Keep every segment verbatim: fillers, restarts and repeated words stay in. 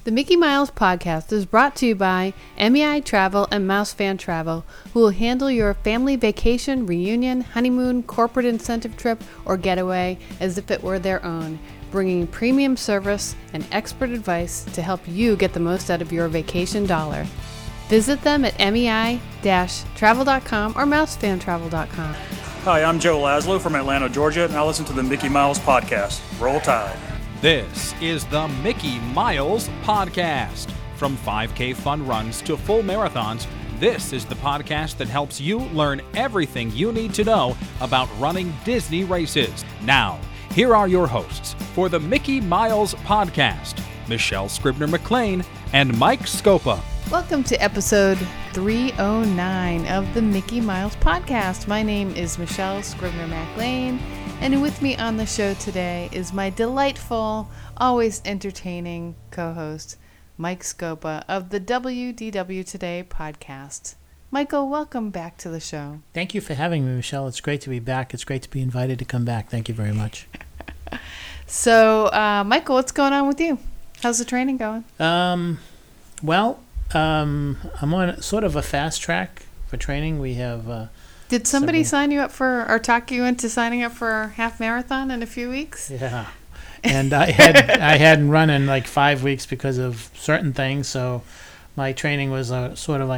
The Mickey Miles podcast is brought to you by M E I Travel and Mouse Fan Travel, who will handle your family vacation, reunion, honeymoon, corporate incentive trip, or getaway as if it were their own, bringing premium service and expert advice to help you get the most out of your vacation dollar. Visit them at M E I travel dot com or mouse fan travel dot com. Hi, I'm Joe Laszlo from Atlanta, Georgia, and I listen to the Mickey Miles podcast. Roll Tide. This is the Mickey Miles Podcast. From five K fun runs to full marathons, this is the podcast that helps you learn everything you need to know about running Disney races. Now, here are your hosts for the Mickey Miles Podcast, Michelle Scribner-McLean and Mike Scopa. Welcome to episode three oh nine of the Mickey Miles Podcast. My name is Michelle Scribner-McLean, and with me on the show today is my delightful, always entertaining co-host, Mike Scopa of the W D W Today podcast. Michael, welcome back to the show. Thank you for having me, Michelle. It's great to be back. It's great to be invited to come back. Thank you very much. So, uh, Michael, what's going on with you? How's the training going? Um, well, um, I'm on sort of a fast track for training. We have... Uh, Did somebody several... sign you up for, or talk you into signing up for a half marathon in a few weeks? Yeah. And I had I hadn't run in like five weeks because of certain things, so my training was uh, sort of like...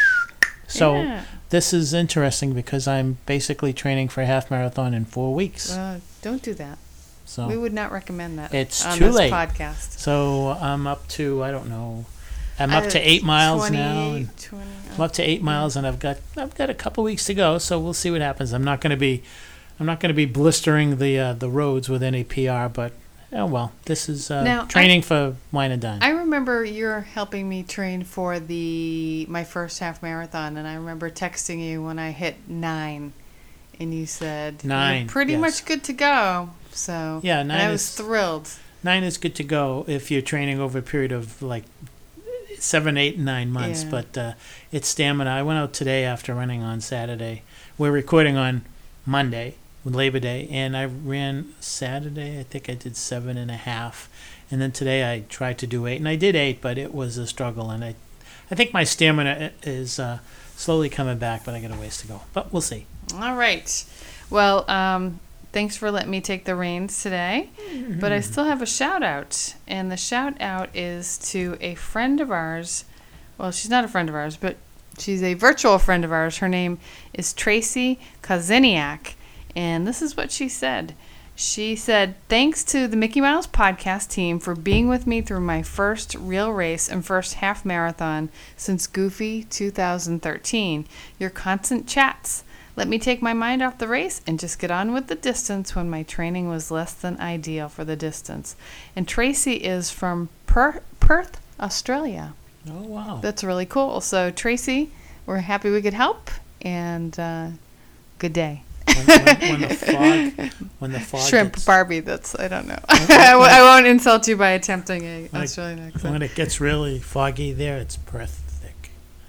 So yeah. This is interesting because I'm basically training for a half marathon in four weeks. Uh, don't do that. So we would not recommend that. It's on too this late. Podcast. So I'm up to, I don't know, I'm up uh, to eight miles twenty, now. And twenty, I'm up to eight miles, and I've got I've got a couple weeks to go. So we'll see what happens. I'm not going to be I'm not going to be blistering the uh, the roads with any P R, but oh well. This is uh, now, training I, for wine and dine. I remember you're helping me train for the my first half marathon, and I remember texting you when I hit nine, and you said nine. You're pretty yes. much good to go. So yeah, nine. And I was is, thrilled. Nine is good to go if you're training over a period of like seven, eight, nine months. Yeah. But uh, it's stamina. I went out today after running on Saturday. We're recording on Monday, Labor Day, and I ran Saturday. I think I did seven and a half, and then today I tried to do eight, and I did eight, but it was a struggle. And I, I think my stamina is uh, slowly coming back, but I got a ways to go. But we'll see. All right. Well, um, thanks for letting me take the reins today. Mm-hmm. But I still have a shout out, and the shout out is to a friend of ours. Well, she's not a friend of ours, but she's a virtual friend of ours. Her name is Tracy Kozeniak, and this is what she said. She said, "Thanks to the Mickey Mouse podcast team for being with me through my first real race and first half marathon since Goofy two thousand thirteen. Your constant chats let me take my mind off the race and just get on with the distance when my training was less than ideal for the distance." And Tracy is from per- Perth, Australia. Oh, wow. That's really cool. So, Tracy, we're happy we could help, and uh, good day. When, when, when the fog, when the fog Shrimp gets, Barbie, that's, I don't know. I, w- I won't insult you by attempting a when Australian it, accent. when it gets really foggy there, it's Perth thick.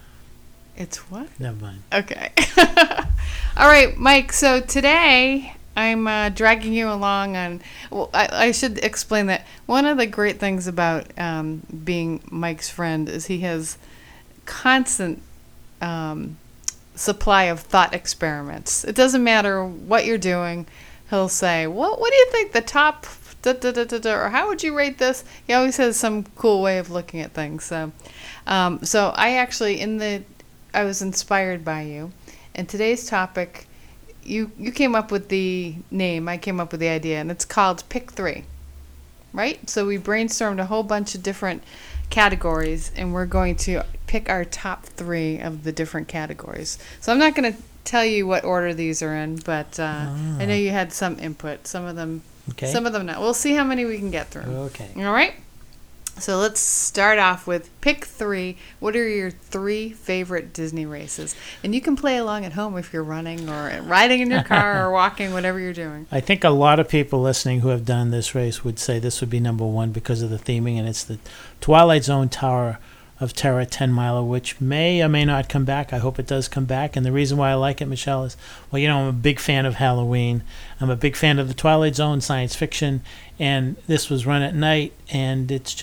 It's what? Never mind. Okay. All right, Mike. So today I'm uh, dragging you along on. Well, I, I should explain that one of the great things about um, being Mike's friend is he has constant um, supply of thought experiments. It doesn't matter what you're doing. He'll say, "What? What do you think the top?" Da, da, da, da, da, or how would you rate this? He always has some cool way of looking at things. So, um, so I actually in the. I was inspired by you. And today's topic, you you came up with the name, I came up with the idea, and it's called Pick Three, right? So we brainstormed a whole bunch of different categories, and we're going to pick our top three of the different categories. So I'm not going to tell you what order these are in, but uh, oh. I know you had some input. Some of them, okay. Some of them not. We'll see how many we can get through. Okay. All right? So let's start off with pick three. What are your three favorite Disney races? And you can play along at home if you're running or riding in your car or walking, whatever you're doing. I think a lot of people listening who have done this race would say this would be number one because of the theming, and it's the Twilight Zone Tower of Terror ten miler, which may or may not come back. I hope it does come back. And the reason why I like it, Michelle, is, well, you know, I'm a big fan of Halloween. I'm a big fan of the Twilight Zone science fiction, and this was run at night, and it's just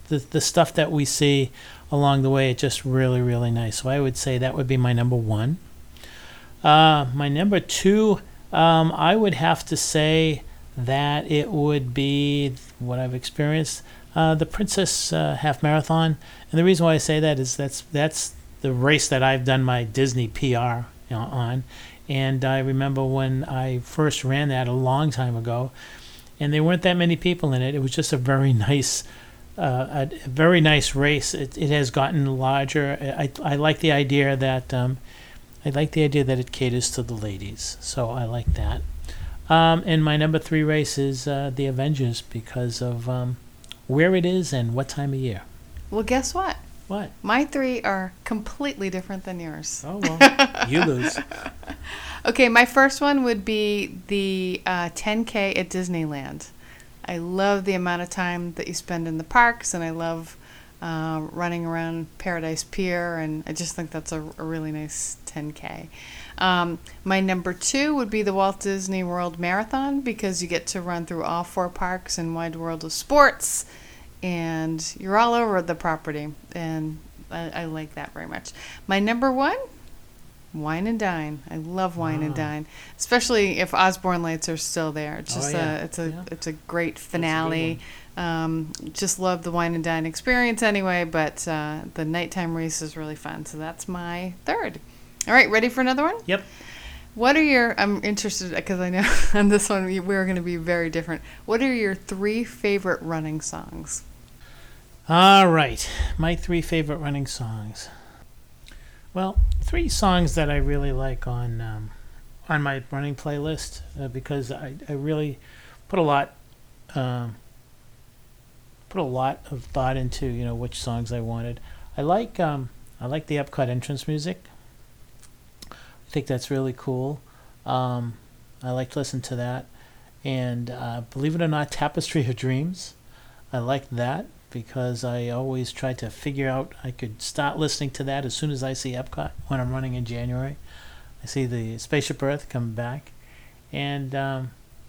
the the stuff that we see along the way, it's just really, really nice. So I would say that would be my number one. Uh, my number two, um, I would have to say that it would be what I've experienced, uh, the Princess uh, Half Marathon. And the reason why I say that is that's that's the race that I've done my Disney P R you know, on. And I remember when I first ran that a long time ago, and there weren't that many people in it. It was just a very nice, uh, a, a very nice race. It, it has gotten larger. I, I like the idea that um, I like the idea that it caters to the ladies. So I like that. Um, and my number three race is uh, the Avengers because of um, where it is and what time of year. Well, guess what? What? My three are completely different than yours. Oh, well, you lose. Okay, my first one would be the uh, ten K at Disneyland. I love the amount of time that you spend in the parks, and I love uh, running around Paradise Pier, and I just think that's a, a really nice ten K. Um, my number two would be the Walt Disney World Marathon because you get to run through all four parks in Wide World of Sports, and you're all over the property, and I, I like that very much. My number one, Wine and Dine. I love Wine Wow. and Dine, especially if Osborne Lights are still there. It's Oh, just yeah. a, it's a, Yeah. it's a great finale. Um, just love the Wine and Dine experience anyway, but uh, the nighttime race is really fun. So that's my third. All right, ready for another one? Yep. What are your, I'm interested because I know on this one we- we're going to be very different. What are your three favorite running songs? All right, my three favorite running songs. Well, three songs that I really like on um, on my running playlist uh, because I, I really put a lot um, put a lot of thought into you know which songs I wanted. I like um, I like the Epcot entrance music. I think that's really cool. Um, I like to listen to that, and uh, believe it or not, Tapestry of Dreams. I like that. Because I always try to figure out, I could start listening to that as soon as I see Epcot when I'm running in January. I see the Spaceship Earth come back. And um,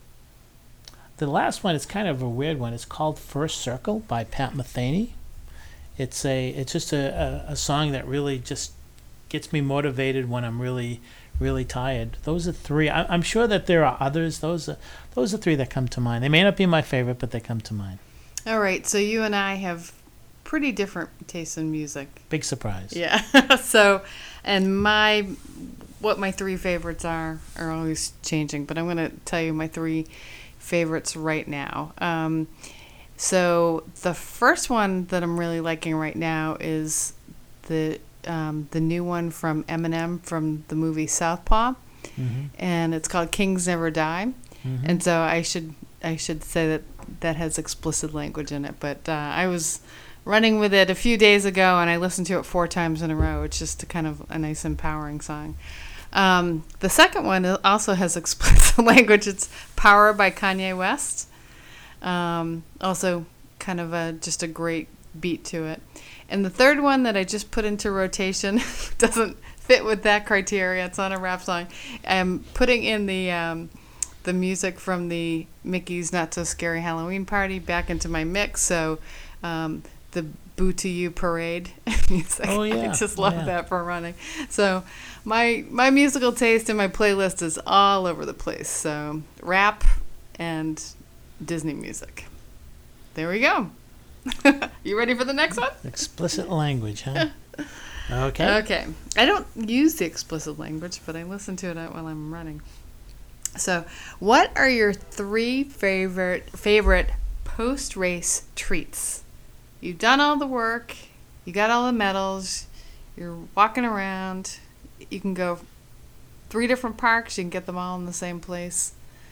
the last one is kind of a weird one. It's called First Circle by Pat Metheny. It's a it's just a, a, a song that really just gets me motivated when I'm really, really tired. Those are three. I, I'm sure that there are others. Those are, those are three that come to mind. They may not be my favorite, but they come to mind. All right, so you and I have pretty different tastes in music. Big surprise. Yeah. So, and my, what my three favorites are, are always changing, but I'm going to tell you my three favorites right now. Um, so the first one that I'm really liking right now is the um, the new one from Eminem from the movie Southpaw, Mm-hmm. and it's called Kings Never Die. Mm-hmm. And so I should I should say that that has explicit language in it. But uh, I was running with it a few days ago, and I listened to it four times in a row. It's just a kind of a nice, empowering song. Um, the second one also has explicit language. It's Power by Kanye West. Um, also kind of a just a great beat to it. And the third one that I just put into rotation doesn't fit with that criteria. It's not a rap song. I'm putting in the... Um, the music from the Mickey's Not So Scary Halloween Party back into my mix. So um, the Boo to You Parade music. Oh, yeah. I just love Oh, yeah. that for running. So my my musical taste and my playlist is all over the place. So rap and Disney music. There we go. You ready for the next one? Explicit language, huh? Okay. Okay. I don't use the explicit language, but I listen to it while I'm running. So, what are your three favorite favorite post-race treats? You've done all the work, you got all the medals, you're walking around, you can go three different parks, you can get them all in the same place.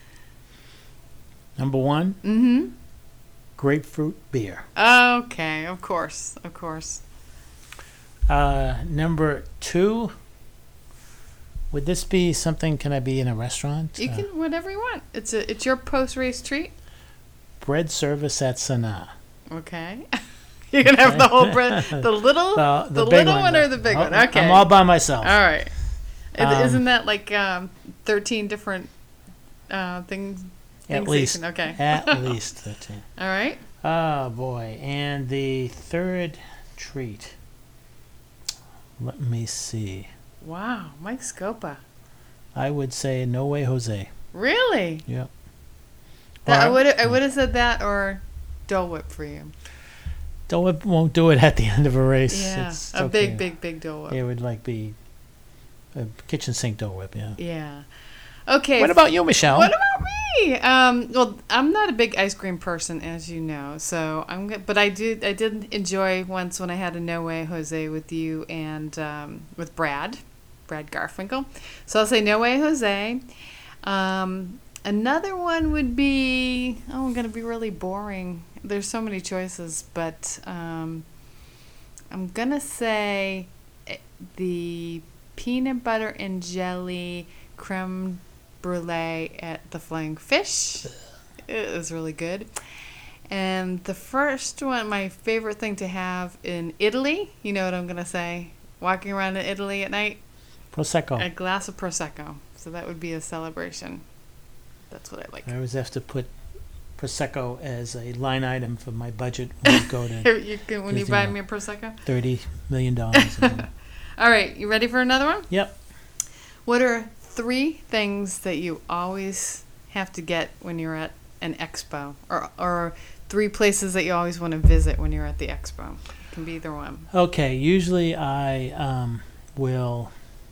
Number one, Mm-hmm. grapefruit beer. Okay, of course, of course. Uh, number two, would this be something, can I be in a restaurant? You Uh, can whatever you want. It's a it's your post-race treat. bread service at Sanaa. Okay. You can have the whole bread, the little, The, the, big little one, the- or the big oh, one. Okay. I'm all by myself. All right. Is- Um, Isn't that like um, thirteen different uh, things? At things least. that you can- okay. At least thirteen. All right. Oh boy. And the third treat. Let me see. Wow, Mike Scopa. I would say No Way Jose. Really? Yep. That, I Or- would I would have said that or Dole Whip for you. Dole Whip won't do it at the end of a race. Yeah, It's a okay. big, big, big Dole Whip. It would like be a kitchen sink Dole Whip, yeah. Yeah. Okay. What about you, Michelle? What about me? Um, well, I'm not a big ice cream person, as you know. So I'm, go- but I did, I did enjoy once when I had a No Way Jose with you and um, with Brad, Brad Garfinkel. So I'll say No Way Jose. Um, another one would be, oh, I'm gonna be really boring. There's so many choices, but um, I'm gonna say eh, the peanut butter and jelly creme brulee at the Flying Fish. It was really good. And the first one, my favorite thing to have in Italy, you know what I'm going to say, walking around in Italy at night, Prosecco. a glass of Prosecco. So that would be a celebration. That's what I like. I always have to put Prosecco as a line item for my budget when we go to You can, when you buy me a Prosecco. thirty million dollars. All right, you ready for another one? Yep. What are three things that you always have to get when you're at an expo, or or three places that you always want to visit when you're at the expo? It can be either one. Okay, usually I um, will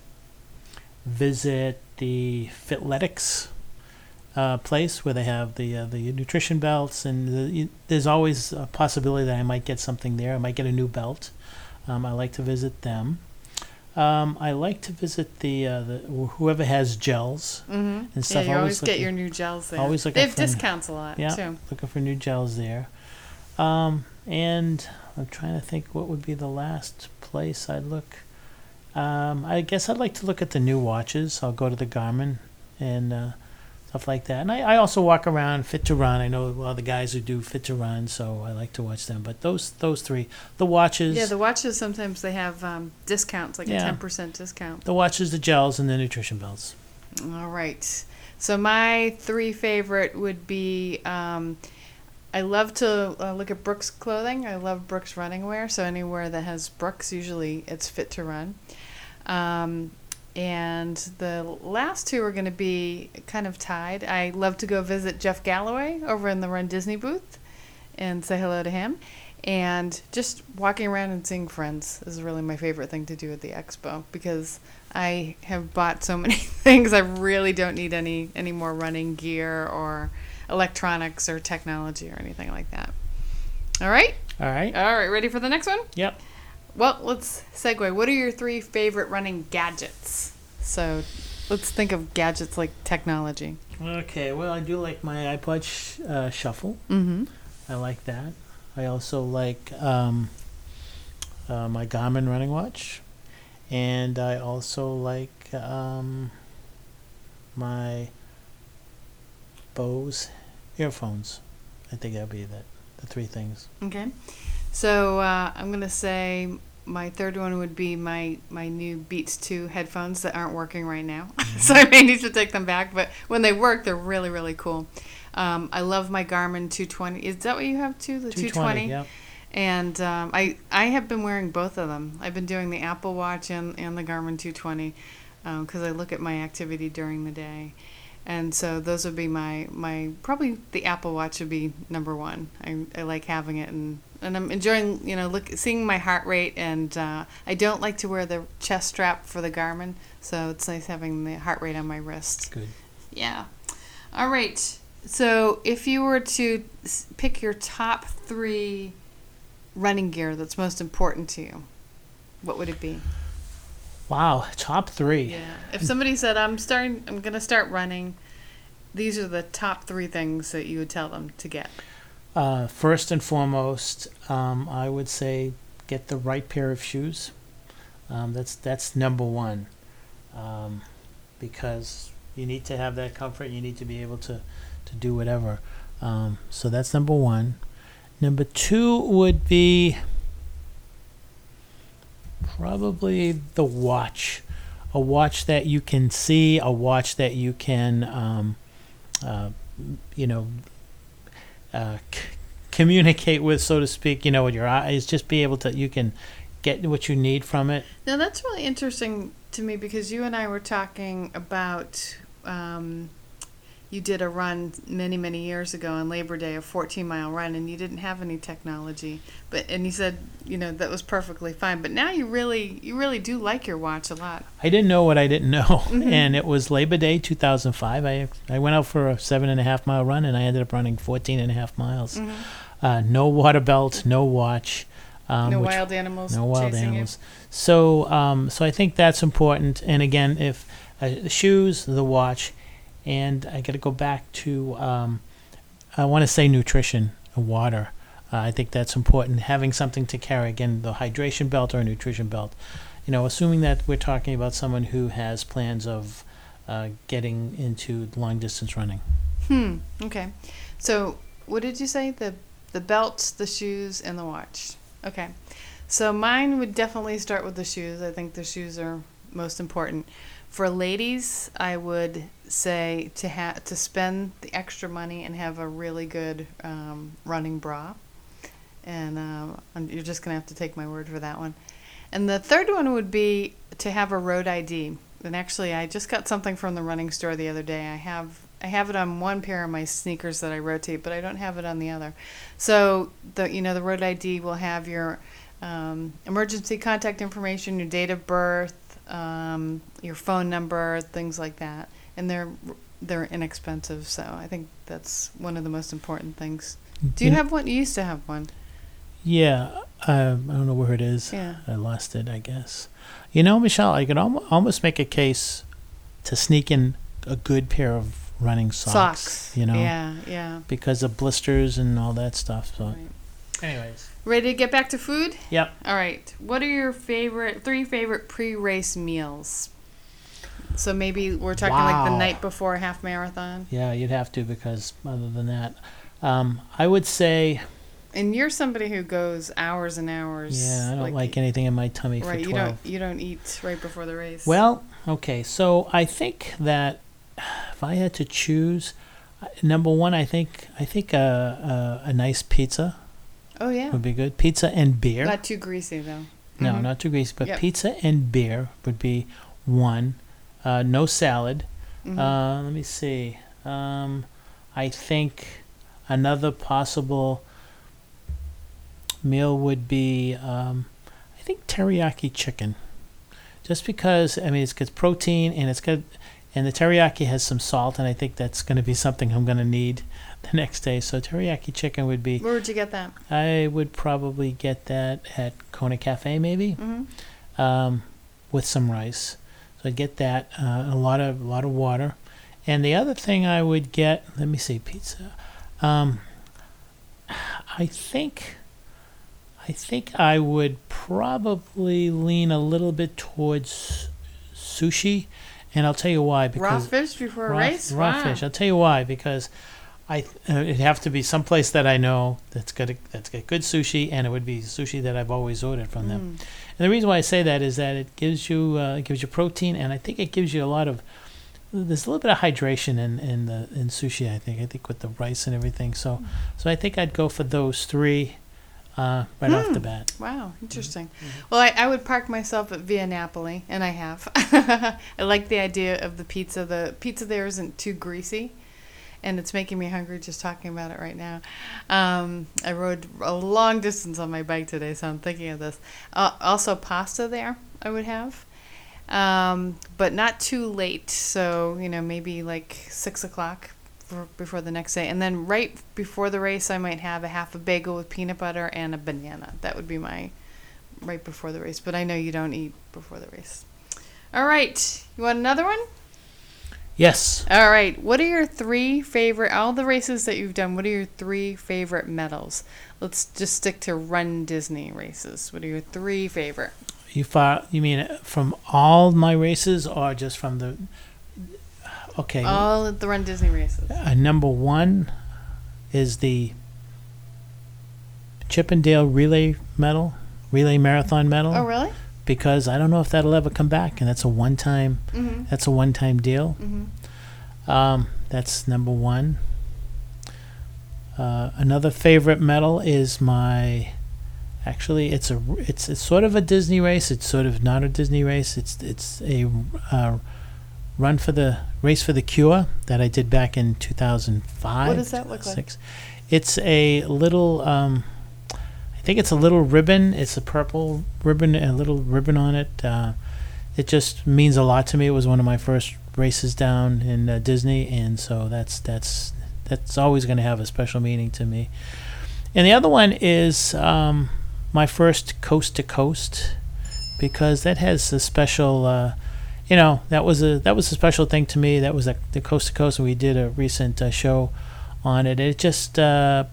visit the Fitletics uh, place where they have the uh, the nutrition belts, and the, you, there's always a possibility that I might get something there. I might get a new belt. Um, I like to visit them. Um, I like to visit the, uh, the whoever has gels Mm-hmm. and stuff. Yeah, you always get looking- your new gels there. always looking They have for- discounts a lot Yeah, too. looking for new gels there. Um, and I'm trying to think what would be the last place I'd look. Um, I guess I'd like to look at the new watches. I'll go to the Garmin and uh, stuff like that. And I, I also walk around Fit to Run. I know a lot of the guys who do Fit to Run, so I like to watch them. But those those three, the watches, Yeah, the watches sometimes they have um, discounts, like a Yeah. ten percent discount. the watches, the gels, and the nutrition belts. All right. So my three favorite would be um, I love to uh, look at Brooks clothing. I love Brooks running wear. So anywhere that has Brooks, usually it's Fit to Run. Um, and the last two are going to be kind of tied. I love to go visit Jeff Galloway over in the Run Disney booth and say hello to him. And just walking around and seeing friends is really my favorite thing to do at the expo, because I have bought so many things. I really don't need any, any more running gear or electronics or technology or anything like that. All right? All right. All right, ready for the next one? Yep. Well, let's segue. What are your three favorite running gadgets? So let's think of gadgets like technology. Okay. Well, I do like my iPod sh- uh, Shuffle. Mm-hmm. I like that. I also like um, uh, my Garmin running watch, and I also like um, my Bose earphones. I think that'd be that the three things. Okay. So uh, I'm going to say my third one would be my, my new Beats two headphones that aren't working right now. So I may need to take them back, but when they work, they're really, really cool. Um, I love my Garmin two twenty. Is that what you have too? The two twenty? Yep. And um, I, I have been wearing both of them. I've been doing the Apple Watch and, and the Garmin two twenty because um, I look at my activity during the day. And so those would be my, my probably the Apple Watch would be number one. I, I like having it, and, and I'm enjoying, you know, look seeing my heart rate. And uh, I don't like to wear the chest strap for the Garmin, so it's nice having the heart rate on my wrist. Good. Yeah. All right. So if you were to s- pick your top three running gear that's most important to you, what would it be? Wow. Top three. Yeah. If somebody said, I'm starting, I'm going to start running, these are the top three things that you would tell them to get. Uh, first and foremost, um, I would say get the right pair of shoes. Um, that's that's number one, um, because you need to have that comfort. You need to be able to, to do whatever. Um, so that's number one. Number two would be probably the watch. A watch that you can see, a watch that you can, um, uh, you know, uh, c- communicate with, so to speak, you know, with your eyes. Just be able to, you can get what you need from it. Now, that's really interesting to me because you and I were talking about, um, you did a run many, many years ago on Labor Day, a fourteen mile run, and you didn't have any technology. But and you said, you know, that was perfectly fine. But now you really, you really do like your watch a lot. I didn't know what I didn't know, Mm-hmm. and it was Labor Day two thousand five. I I went out for a seven and a half mile run, and I ended up running fourteen and a half miles. Mm-hmm. Uh, no water belt, no watch. Um, no which- wild animals. No wild chasing animals. So, um, so I think that's important. And again, if uh, the shoes, the watch, and I got to go back to, um, I want to say nutrition, water. Uh, I think that's important. Having something to carry, again, the hydration belt or a nutrition belt. You know, assuming that we're talking about someone who has plans of uh, getting into long distance running. You. Hmm. Okay. So, what did you say? The the belts, the shoes, and the watch. Okay. So mine would definitely start with the shoes. I think the shoes are most important. For ladies, I would say to ha- to spend the extra money and have a really good um, running bra. And uh, and you're just going to have to take my word for that one. And the third one would be to have a road I D. And actually, I just got something from the running store the other day. I have I have it on one pair of my sneakers that I rotate, but I don't have it on the other. So the you know the road I D will have your um, emergency contact information, your date of birth, um, your phone number, things like that, and they're they're inexpensive. So I think that's one of the most important things. Do you You- have one? You used to have one. Yeah, uh, I don't know where it is. Yeah. I lost it, I guess. You know, Michelle, I could al- almost make a case to sneak in a good pair of running socks. Socks. You know, Yeah, yeah. because of blisters and all that stuff. So, Right. anyways, Ready to get back to food? yep. All right. What are your favorite three favorite pre-race meals? So maybe we're talking like the Wow. night before a half marathon. Yeah, you'd have to, because other than that, um, I would say, And you're somebody who goes hours and hours. yeah, I don't like, anything in my tummy Right. for You twelve. don't. You don't eat right before the race. Well, okay, so I think that if I had to choose, uh, number one, I think I think a a, a nice pizza Oh yeah. would be good. Pizza and beer. Not too greasy though. No, Mhm. not too greasy, but Yep. pizza and beer would be one. Uh, no salad. Mhm. Uh, let me see. Um, I think another possible meal would be, um, I think teriyaki chicken. Just because, I mean, it's got protein and it's got, and the teriyaki has some salt, and I think that's going to be something I'm going to need the next day. So teriyaki chicken would be, Where would you get that? I would probably get that at Kona Cafe maybe, Mm-hmm. um, with some rice. So I'd get that, uh, a lot of a lot of water, and the other thing I would get. Let me see, pizza. Um, I think, I think I would probably lean a little bit towards sushi, and I'll tell you why. Raw Because fish before a raw, race. raw Wow. fish. I'll tell you why. Because I uh, it'd have to be someplace that I know that's got a, that's got good sushi, and it would be sushi that I've always ordered from them. Mm. And the reason why I say that is that it gives you uh, it gives you protein, and I think it gives you a lot of there's a little bit of hydration in in the in sushi. I think I think with the rice and everything. So so I think I'd go for those three uh, right off the Hmm. bat. Wow, interesting. Mm-hmm. Well, I, I would park myself at Via Napoli, and I have. I like the idea of the pizza. The pizza there isn't too greasy, and it's making me hungry just talking about it right now. Um, I rode a long distance on my bike today, so I'm thinking of this. Uh, also, pasta there I would have, um, but not too late. So, you know, maybe like six o'clock for, before the next day. And then right before the race, I might have a half a bagel with peanut butter and a banana. That would be my right before the race. But I know you don't eat before the race. All right. You want another one? Yes. All right. What are your three favorite, all the races that you've done, what are your three favorite medals? Let's just stick to Run Disney races. What are your three favorite? You far, you mean from all my races or just from the? Okay. All of the Run Disney races. Uh, number one is the Chippendale Relay Medal, Relay Marathon Medal. Oh, really? Because I don't know if that'll ever come back, and that's a one-time. Mm-hmm. That's a one-time deal. Mm-hmm. Um, that's number one. Uh, another favorite medal is my. Actually, it's a it's it's sort of a Disney race. It's sort of not a Disney race. It's it's a uh, run for the race for the cure that I did back in two thousand five. What does that look like? Six. It's a little. Um, I think it's a little ribbon. It's a purple ribbon, a little ribbon on it. Uh, it just means a lot to me. It was one of my first races down in uh, Disney, and so that's that's that's always going to have a special meaning to me. And the other one is um, my first coast to coast, because that has a special. Uh, you know, that was a that was a special thing to me. That was a, the coast to coast, and we did a recent uh, show on it. It just. Uh,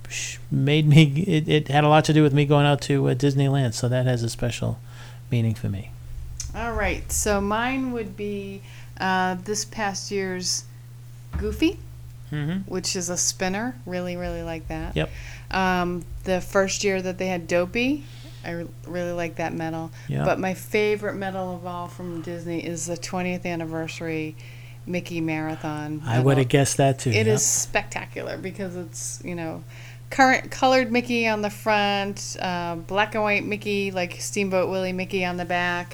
made me it, it had a lot to do with me going out to uh, Disneyland, so that has a special meaning for me. All right, so mine would be uh, this past year's Goofy, Mm-hmm. which is a spinner. Really, really like that. Yep. Um, the first year that they had Dopey, I re- really like that medal. Yeah. But my favorite medal of all from Disney is the twentieth anniversary Mickey Marathon. I would have guessed that too. It yeah. is spectacular because it's, you know, current colored Mickey on the front, uh, black and white Mickey, like Steamboat Willie Mickey on the back,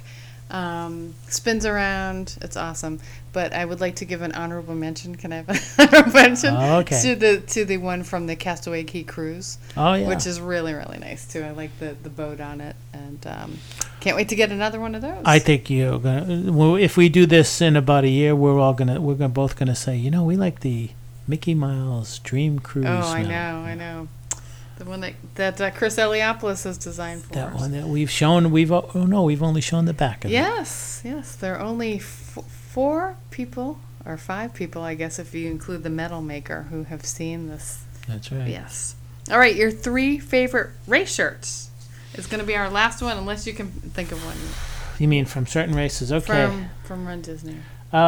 um, spins around. It's awesome. But I would like to give an honorable mention. Can I have an honorable mention? Oh, okay. To the to the one from the Castaway Cay Cruise, Oh yeah. which is really, really nice too. I like the, the boat on it, and um, can't wait to get another one of those. I think you're gonna. Well, if we do this in about a year, we're all gonna. We're gonna both gonna say, you know, we like the Mickey Miles Dream Cruise. Oh, I medal. know, I know. The one that that uh, Chris Eliopoulos has designed for That us. one that we've shown. We've oh no, we've only shown the back of it. Yes, yes. There are only f- four people, or five people, I guess, if you include the medal maker, who have seen this. That's right. Yes. All right, your three favorite race shirts is going to be our last one, unless you can think of one You mean from certain races? Okay. from from Run Disney.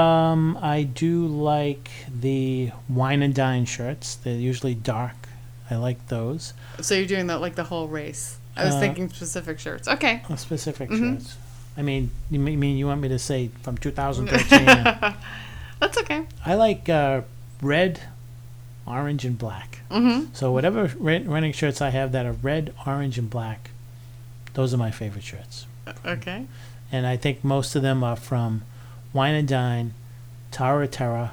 Um, I do like the wine and dine shirts. They're usually dark. I like those. So you're doing that like the whole race. I was Uh, thinking specific shirts. Okay. Oh, specific Mhm. shirts. I mean, you mean mean you want me to say from two thousand thirteen? That's okay. I like uh, red, orange, and black. Mm-hmm. So whatever red, running shirts I have that are red, orange, and black, those are my favorite shirts. Okay. And I think most of them are from Wine and Dine, Tower of Terror,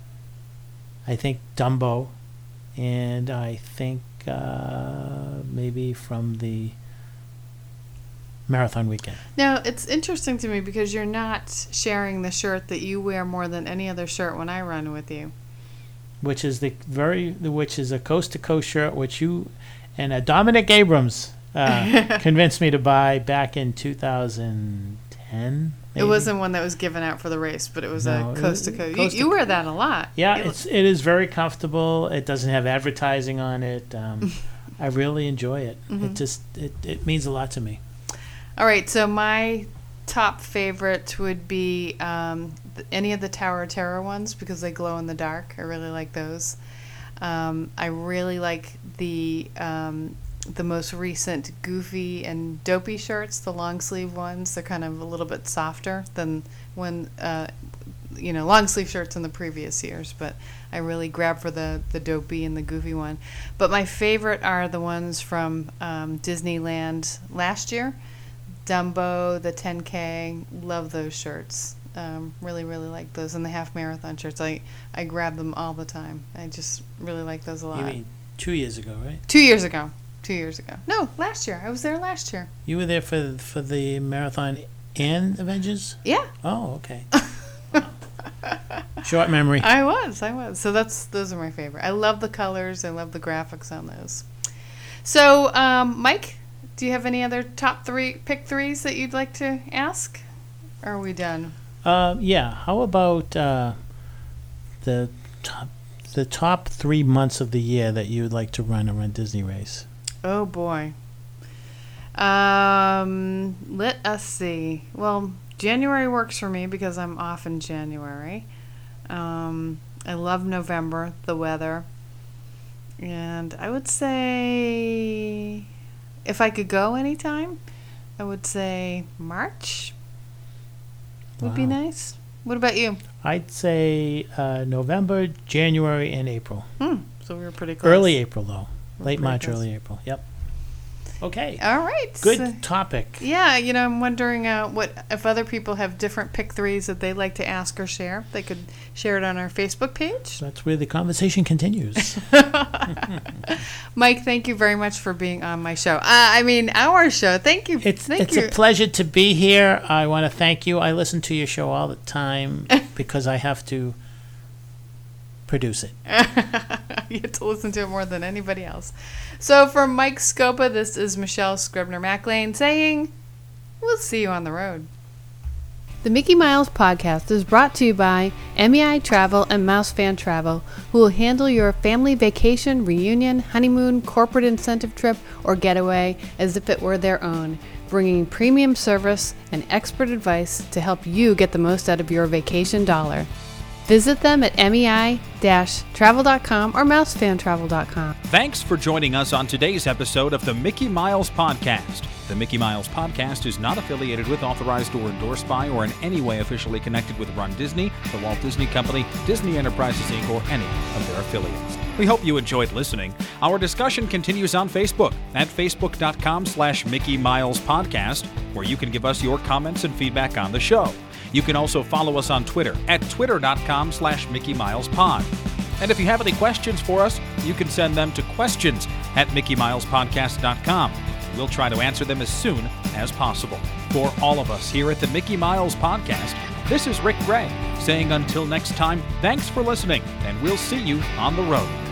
I think Dumbo, and I think uh, maybe from the Marathon Weekend. Now, it's interesting to me because you're not sharing the shirt that you wear more than any other shirt when I run with you. Which is the very, which is a coast to coast shirt, which you and uh, Dominic Abrams uh, convinced me to buy back in two thousand ten. It wasn't one that was given out for the race, but it was No, a it coast to was- coast. coast You, to you wear that a lot. Yeah, You it's it is very comfortable. It doesn't have advertising on it. Um, I really enjoy it. Mhm. It just it, it means a lot to me. All right, so my top favorite would be um, th- any of the Tower of Terror ones because they glow in the dark. I really like those. Um, I really like the um, the most recent Goofy and Dopey shirts, the long sleeve ones. They're kind of a little bit softer than when uh, you know long sleeve shirts in the previous years, but I really grab for the the Dopey and the Goofy one. But my favorite are the ones from um, Disneyland last year. Dumbo, the ten K, love those shirts. Um, really, really like those. And the half marathon shirts, I, I grab them all the time. I just really like those a lot. You mean two years ago, right? Two years ago. Two years ago. No, last year. I was there last year. You were there for for the marathon and Avengers. Yeah, Oh, okay. Short memory. I was. I was. So that's those are my favorite. I love the colors. I love the graphics on those. So, um, Mike, do you have any other top three pick threes that you'd like to ask? Or are we done? Uh, yeah. How about uh, the top the top three months of the year that you would like to run a Run Disney race? Oh boy. Um, let us see. Well, January works for me because I'm off in January. Um, I love November, the weather. And I would say if I could go anytime, I would say March would be Wow. nice. What about you? I'd say uh, November, January, and April. Hmm. So we were pretty close. Early April, though. We're Late pretty March, close. early April. Yep. Okay. All right. Good so- topic. Yeah, you know, I'm wondering uh, what if other people have different pick threes that they'd like to ask or share. They could share it on our Facebook page. That's where the conversation continues. Mike, thank you very much for being on my show. Uh, I mean, our show. Thank you. It's thank it's you. a pleasure to be here. I want to thank you. I listen to your show all the time because I have to produce it. You have to listen to it more than anybody else. So for Mike Scopa, this is Michelle Scribner-MacLean saying, we'll see you on the road. The Mickey Miles podcast is brought to you by M E I Travel and Mouse Fan Travel, who will handle your family vacation, reunion, honeymoon, corporate incentive trip, or getaway as if it were their own, bringing premium service and expert advice to help you get the most out of your vacation dollar. Visit them at M E I travel dot com or mouse fan travel dot com. Thanks for joining us on today's episode of the Mickey Miles Podcast. The Mickey Miles Podcast is not affiliated with, authorized, or endorsed by, or in any way officially connected with Run Disney, the Walt Disney Company, Disney Enterprises, Incorporated, or any of their affiliates. We hope you enjoyed listening. Our discussion continues on Facebook at facebook dot com slash Mickey Miles Podcast, where you can give us your comments and feedback on the show. You can also follow us on Twitter at twitter dot com slash Mickey Miles Pod. And if you have any questions for us, you can send them to questions at mickey miles podcast dot com. We'll try to answer them as soon as possible. For all of us here at the Mickey Miles Podcast, this is Rick Gray saying until next time, thanks for listening, and we'll see you on the road.